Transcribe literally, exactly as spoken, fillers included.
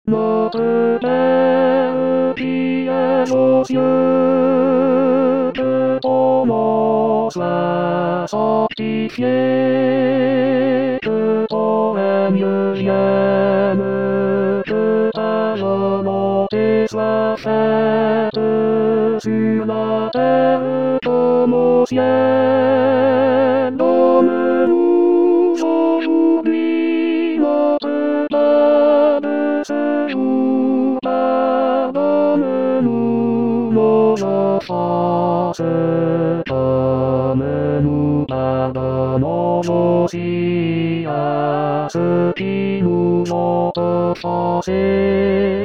Notre Père qui es aux cieux, que ton nom soit sanctifié, que ton règne vienne, que ta volonté soit faite sur la terre comme au ciel. Donne-nous aujourd'hui notre pain de ce jour. Pardonne-nous nos offenses, comme nous pardonnons aussi à ceux qui nous ont offensés.